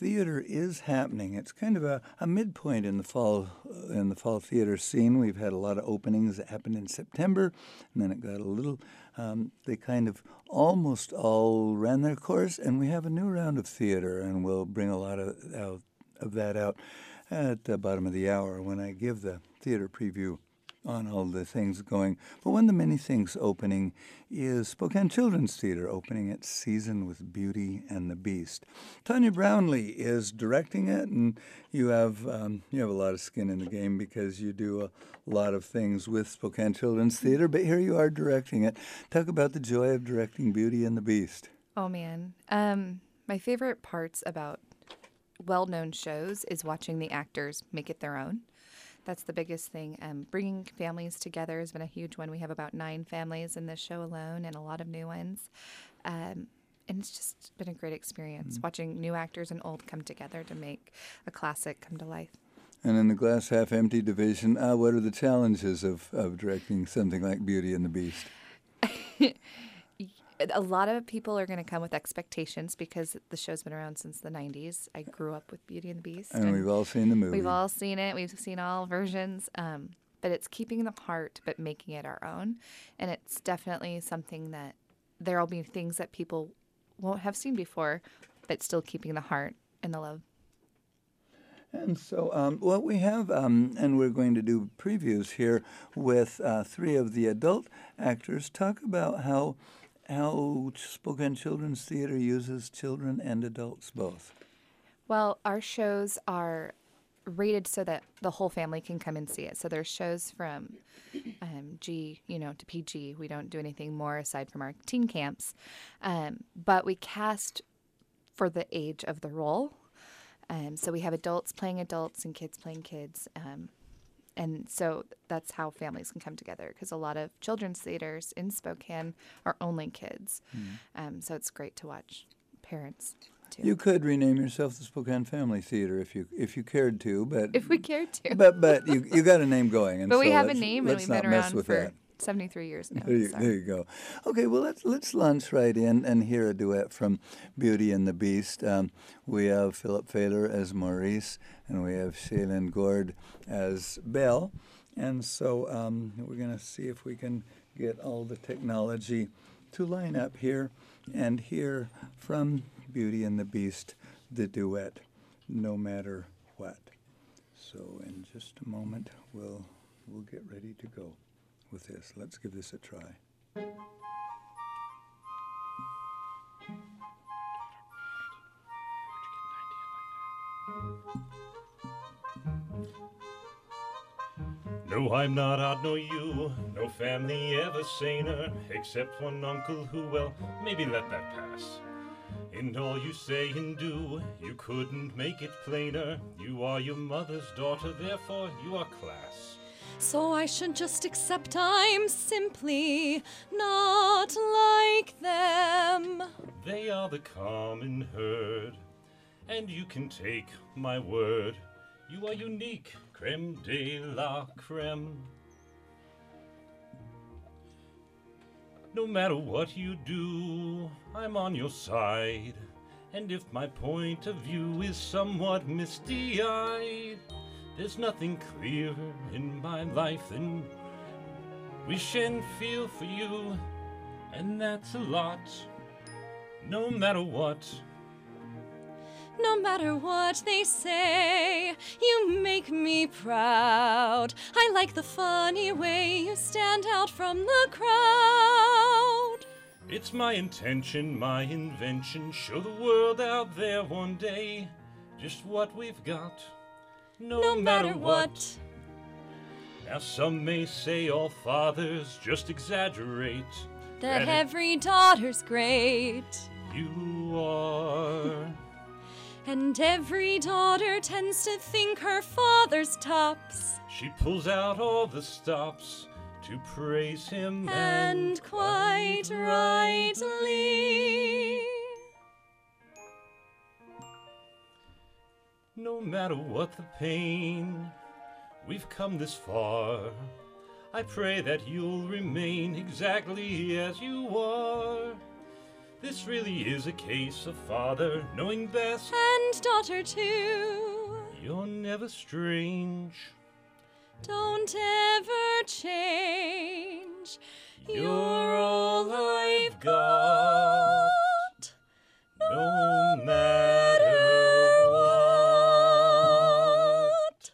theater is happening. It's kind of a midpoint in the fall theater scene. We've had a lot of openings that happened in September, and then it got a little. They kind of almost all ran their course, and we have a new round of theater, and we'll bring a lot of that out at the bottom of the hour when I give the theater preview on all the things going. But one of the many things opening is Spokane Children's Theater opening its season with Beauty and the Beast. Tanya Brownlee is directing it, and you have a lot of skin in the game because you do a lot of things with Spokane Children's Theater, but here you are directing it. Talk about the joy of directing Beauty and the Beast. Oh, man. My favorite parts about well-known shows is watching the actors make it their own. That's the biggest thing. Bringing families together has been a huge one. We have about 9 families in this show alone and a lot of new ones. And it's just been a great experience watching new actors and old come together to make a classic come to life. And in the glass half empty division, what are the challenges of directing something like Beauty and the Beast? A lot of people are going to come with expectations because the show's been around since the 90s. I grew up with Beauty and the Beast. And we've all seen the movie. We've all seen it. We've seen all versions. But it's keeping the heart but making it our own. And it's definitely something that there will be things that people won't have seen before, but still keeping the heart and the love. And so what we have, and we're going to do previews here with 3 of the adult actors, talk about how Spokane Children's Theater uses children and adults both. Well, our shows are rated so that the whole family can come and see it. So there's shows from G, to PG. We don't do anything more aside from our teen camps. But we cast for the age of the role. So we have adults playing adults and kids playing kids. And so that's how families can come together because a lot of children's theaters in Spokane are only kids. So it's great to watch parents too. You could rename yourself the Spokane Family Theater if you cared to, but if we cared to. But you got a name going, and but so we have a name and we've been around for that. 73 years now. There you go. Okay, well, let's launch right in and hear a duet from Beauty and the Beast. We have Philip Faylor as Maurice, and we have Shaylin Gord as Belle. And so we're going to see if we can get all the technology to line up here and hear from Beauty and the Beast the duet, No Matter What. So in just a moment, we'll get ready to go with this. Let's give this a try. No, I'm not odd, no you, no family ever saner, except one uncle who, well, maybe let that pass. In all you say and do, you couldn't make it plainer. You are your mother's daughter, therefore you are class. So I should just accept I'm simply not like them. They are the common herd, and you can take my word. You are unique, creme de la creme. No matter what you do, I'm on your side. And if my point of view is somewhat misty-eyed, there's nothing clearer in my life than wish and feel for you, and that's a lot, no matter what. No matter what they say, you make me proud. I like the funny way you stand out from the crowd. It's my intention, my invention, show the world out there one day just what we've got. No matter what. Now some may say all fathers just exaggerate. That every daughter's great. You are. And every daughter tends to think her father's tops. She pulls out all the stops to praise him. And quite rightly. No matter what the pain, we've come this far. I pray that you'll remain exactly as you are. This really is a case of father knowing best. And and daughter too. You're never strange. Don't ever change. You're all I've got. No matter what.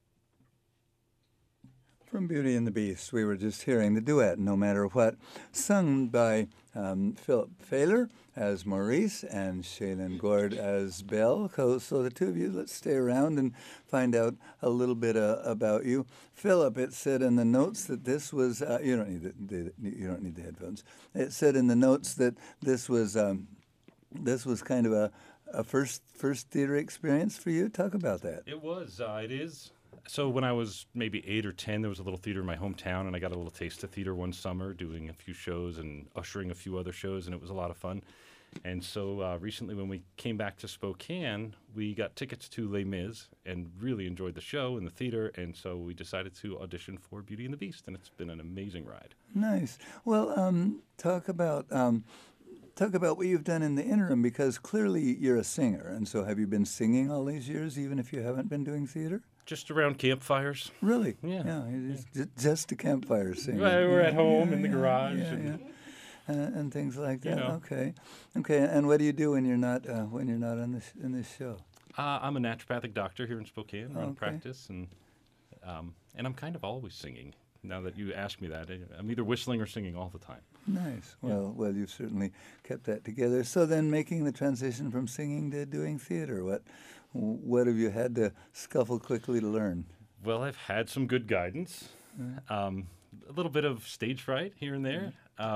From Beauty and the Beast, we were just hearing the duet, No Matter What, sung by Philip Failer as Maurice and Shaylin Gord as Belle. So the two of you, let's stay around and find out a little bit about you. Philip, it said in the notes that this was, you don't need the headphones. It said in the notes that this was kind of a first theater experience for you. Talk about that. It was. It is. So when I was maybe 8 or 10, there was a little theater in my hometown, and I got a little taste of theater one summer, doing a few shows and ushering a few other shows, and it was a lot of fun. And so recently when we came back to Spokane, we got tickets to Les Mis and really enjoyed the show and the theater, and so we decided to audition for Beauty and the Beast, and it's been an amazing ride. Nice. Well, talk about what you've done in the interim, because clearly you're a singer, and so have you been singing all these years, even if you haven't been doing theater? Just around campfires. Really? Yeah. Just a campfire singing. We're at home in the garage. And things like that. You know. Okay. And what do you do when you're not on this show? I'm a naturopathic doctor here in Spokane. Run Okay. practice, and I'm kind of always singing. Now that you ask me that, I'm either whistling or singing all the time. Nice. Well, you've certainly kept that together. So then, making the transition from singing to doing theater, what have you had to scuffle quickly to learn? Well, I've had some good guidance, a little bit of stage fright here and there.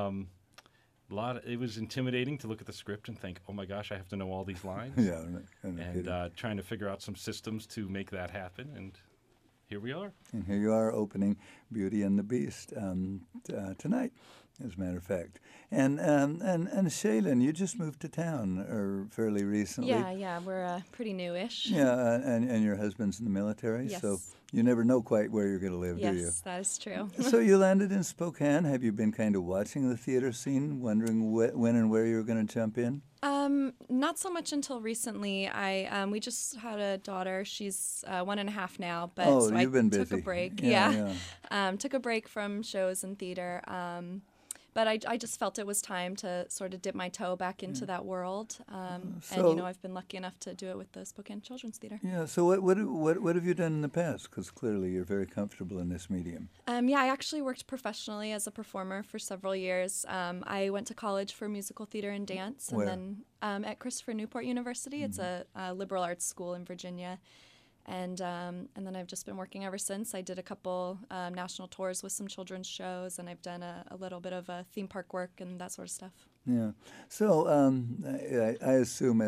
It was intimidating to look at the script and think, oh my gosh, I have to know all these lines. Yeah, I'm not kidding. And trying to figure out some systems to make that happen, and here we are. And here you are opening Beauty and the Beast tonight, as a matter of fact. And Shaylin, you just moved to town fairly recently. Yeah, we're pretty newish. Yeah, and your husband's in the military, Yes. so you never know quite where you're going to live, do you? Yes, that is true. So you landed in Spokane. Have you been kind of watching the theater scene, wondering when and where you were going to jump in? Not so much until recently. We just had a daughter. She's 1.5 now, but Oh, so you've been took busy. a break. Yeah. Took a break from shows and theater. But I just felt it was time to sort of dip my toe back into that world. And I've been lucky enough to do it with the Spokane Children's Theater. Yeah. So what have you done in the past? Because clearly you're very comfortable in this medium. I actually worked professionally as a performer for several years. I went to college for musical theater and dance, and Where? then at Christopher Newport University. It's a liberal arts school in Virginia. And then I've just been working ever since. I did a couple national tours with some children's shows, and I've done a little bit of theme park work and that sort of stuff. Yeah. So I assume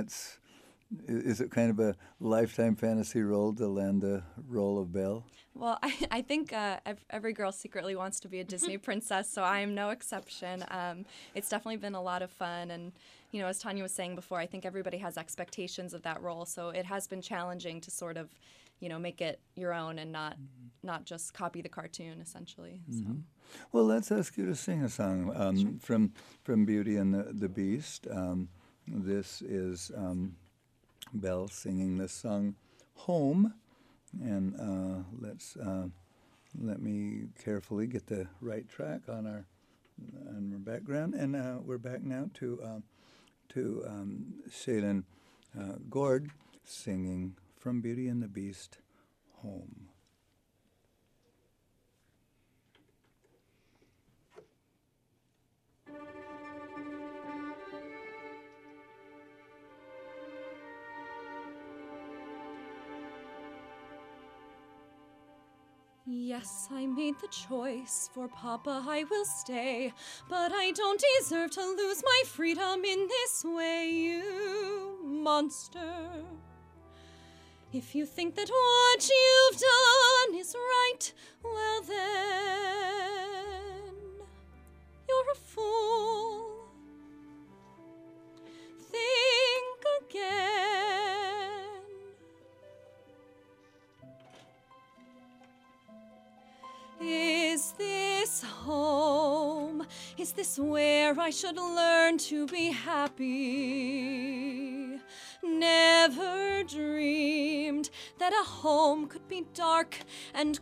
is it kind of a lifetime fantasy role to land the role of Belle? Well, I think every girl secretly wants to be a Disney princess, so I am no exception. It's definitely been a lot of fun, and as Tanya was saying before, I think everybody has expectations of that role, so it has been challenging to sort of, make it your own and not just copy the cartoon, essentially. So. Well, let's ask you to sing a song from Beauty and the Beast. This is Belle singing this song, Home. And let me carefully get the right track on our background. And we're back now to Shaylin Gord singing from Beauty and the Beast, Home. Yes, I made the choice, for Papa I will stay, but I don't deserve to lose my freedom in this way, you monster. If you think that what you've done is right, well then, you're a fool. Think again. Is this home? Is this where I should learn to be happy? never dreamed that a home could be dark and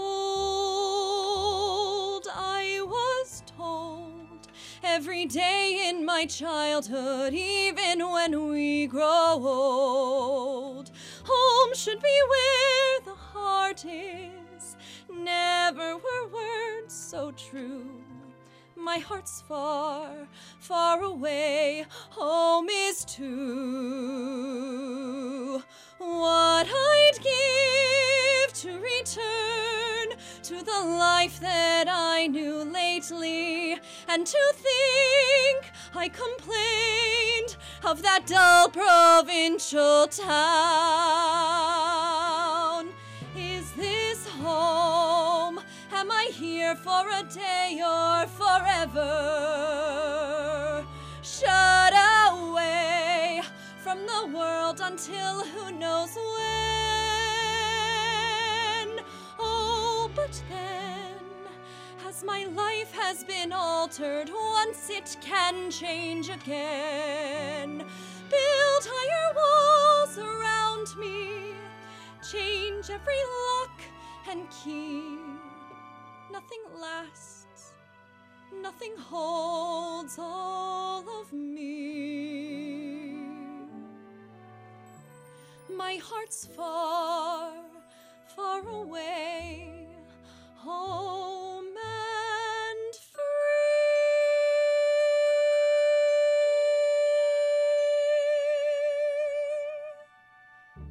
cold. I was told every day in my childhood, even when we grow old, home should be where the heart is. Never were words so true. My heart's far, far away, home is too. What I'd give to return to the life that I knew lately, and to think I complained of that dull provincial town. Is this home? Am I here for a day or forever? Shut away from the world until who knows when. Oh, but then, as my life has been altered, once it can change again. Build higher walls around me, change every lock and key. Nothing lasts, nothing holds all of me. My heart's far, far away, home and free.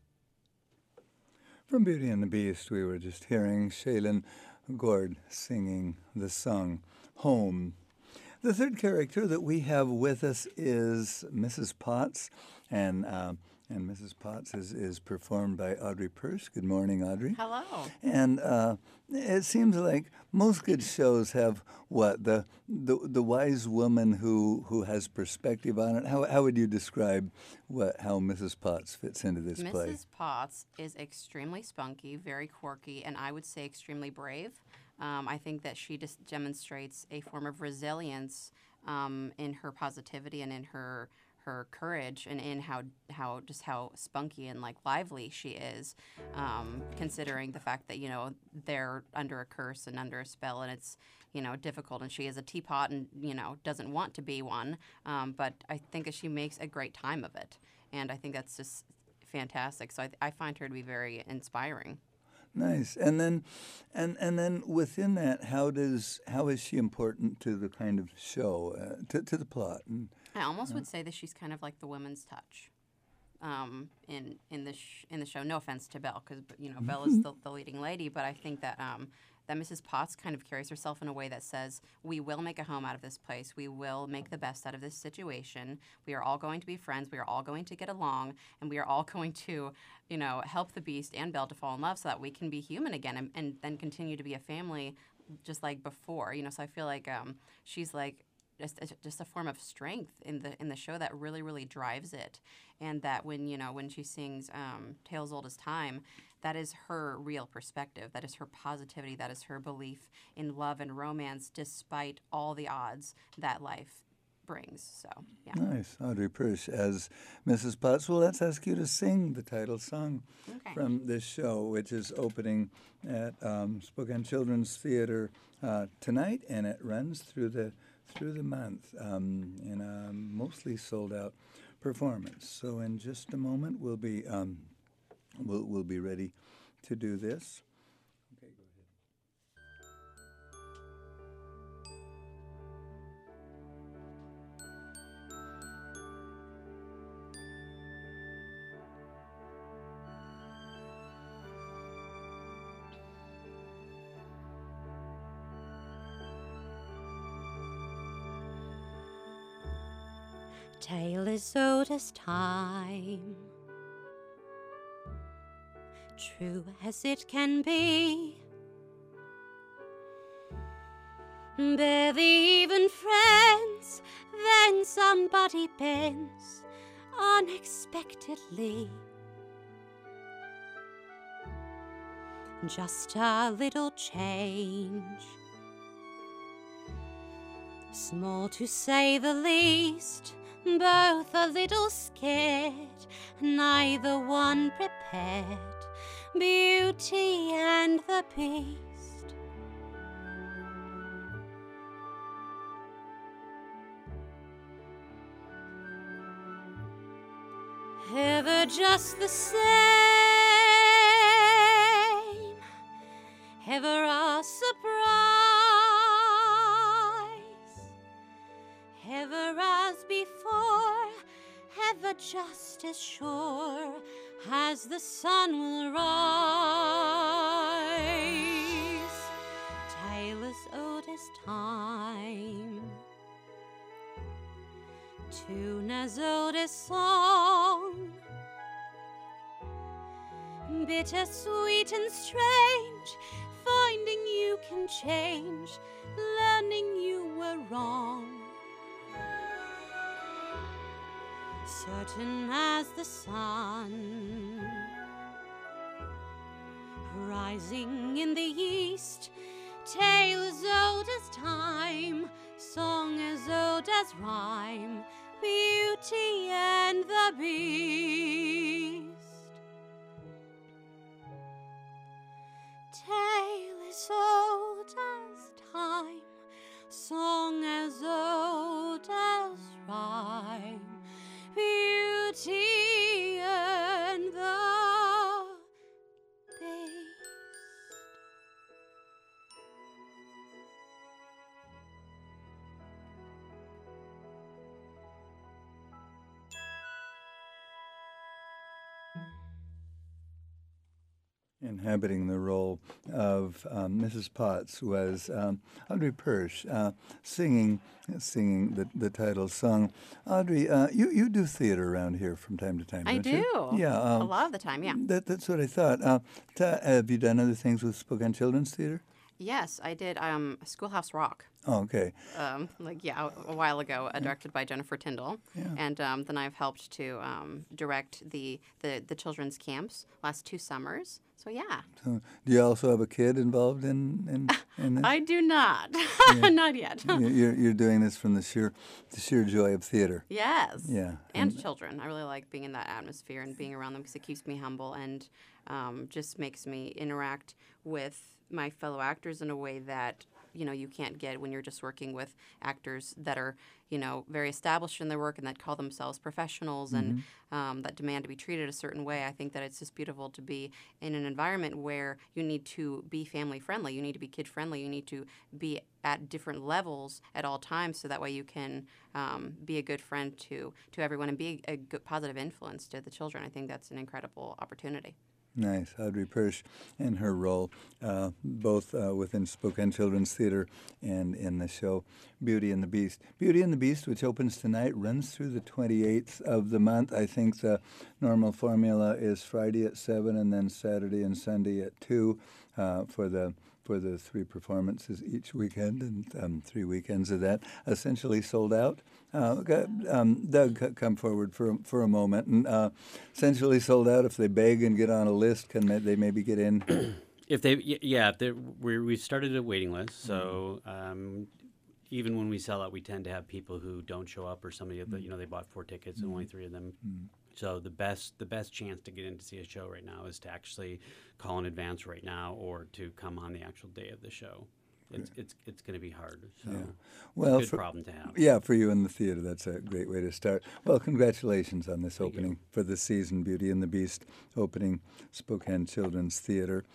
From Beauty and the Beast, we were just hearing Shaylin Gord singing the song Home. The third character that we have with us is Mrs. Potts, and Mrs. Potts is performed by Audrey Purse. Good morning, Audrey. Hello. And it seems like most good shows have the wise woman who has perspective on it. How would you describe how Mrs. Potts fits into this play? Mrs. Potts is extremely spunky, very quirky, and I would say extremely brave. I think that she just demonstrates a form of resilience in her positivity and in her courage, and in how spunky and like lively she is, considering the fact that they're under a curse and under a spell, and it's difficult, and she is a teapot and doesn't want to be one, but I think that she makes a great time of it, and I think that's just fantastic. So I find her to be very inspiring. Nice. And then within that, how is she important to the kind of show, to the plot? And I almost would say that she's kind of like the women's touch in the show. No offense to Belle, because Belle is the leading lady, but I think that that Mrs. Potts kind of carries herself in a way that says, we will make a home out of this place. We will make the best out of this situation. We are all going to be friends. We are all going to get along, and we are all going to, help the Beast and Belle to fall in love so that we can be human again, and then continue to be a family just like before. So I feel like she's like just a form of strength in the show that really, really drives it, and that when she sings Tales Old as Time, that is her real perspective, that is her positivity, that is her belief in love and romance despite all the odds that life brings. So yeah. Nice. Audrey Purse as Mrs. Potts. Well, let's ask you to sing the title song from this show, which is opening at Spokane Children's Theater tonight, and it runs through the month in a mostly sold out performance. So in just a moment we'll be ready to do this. Okay, go ahead. Tale as old as time, true as it can be, barely even friends, then somebody bends unexpectedly. Just a little change, small to say the least, both a little scared, neither one prepared. Beauty and the Beast. Ever just the same, ever a surprise, ever as before, ever just as sure as the sun will rise. Tale as old as time, tune as old as song, bitter, sweet, and strange, finding you can change, learning you were wrong. Certain as the sun, rising in the east, tale as old as time, song as old as rhyme, Beauty and the Beast. Tale as old as time, song as old as rhyme, Beauty and the Beast. Inhabiting the role of Mrs. Potts was Audrey Persh, singing the title song. Audrey, you do theater around here from time to time, I don't you? do. Yeah. A lot of the time, yeah. That's what I thought. Have you done other things with Spokane Children's Theater? Yes, I did Schoolhouse Rock. Oh, okay. A while ago, directed by Jennifer Tyndall. Yeah. And then I've helped to direct the children's camps last 2 summers. So yeah. So, do you also have a kid involved in this? I do not. Not yet. You're doing this from the sheer joy of theater. Yes. Yeah. And children. I really like being in that atmosphere and being around them because it keeps me humble and just makes me interact with my fellow actors in a way that you can't get when you're just working with actors that are very established in their work and that call themselves professionals and that demand to be treated a certain way. I think that it's just beautiful to be in an environment where you need to be family friendly, you need to be kid friendly, you need to be at different levels at all times, so that way you can be a good friend to everyone and be a good positive influence to the children. I think that's an incredible opportunity. Nice. Audrey Persh and her role, both within Spokane Children's Theater and in the show Beauty and the Beast. Beauty and the Beast, which opens tonight, runs through the 28th of the month. I think the normal formula is Friday at 7 and then Saturday and Sunday at 2 for the 3 performances each weekend, and 3 weekends of that essentially sold out. Doug, come forward for a moment. And essentially sold out. If they beg and get on a list, can they maybe get in? If we started a waiting list, so even when we sell out, we tend to have people who don't show up, or somebody that they bought 4 tickets and only 3 of them. So the best chance to get in to see a show right now is to actually call in advance right now, or to come on the actual day of the show. It's going to be hard. So Well, it's a good problem to have. Yeah, for you in the theater, that's a great way to start. Well, congratulations on this opening for this season, Beauty and the Beast, opening Spokane Children's Theater.